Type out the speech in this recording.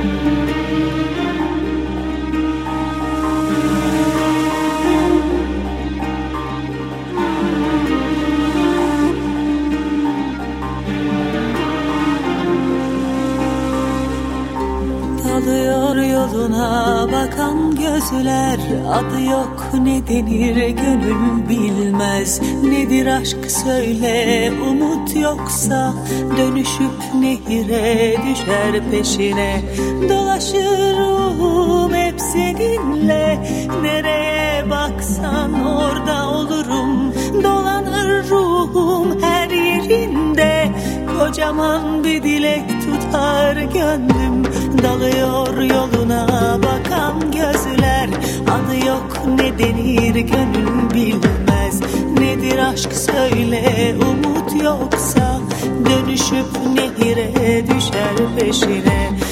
Dalıyor yoluna bakan gözler, adı yok ne denir gönül bilmez. Nedir aşk söyle, umut yoksa dönüşüp nehire düşer peşine. Dolaşır ruhum hep seninle, nereye baksan orada olurum. Dolanır ruhum her yerinde, kocaman bir dilek tutar gönlüm. Dalıyor yoluna bakan gözler, adı yok ne denir gönül bilmez. Nedir aşk söyle, umut yoksa dönüşüp nehire düşer peşine.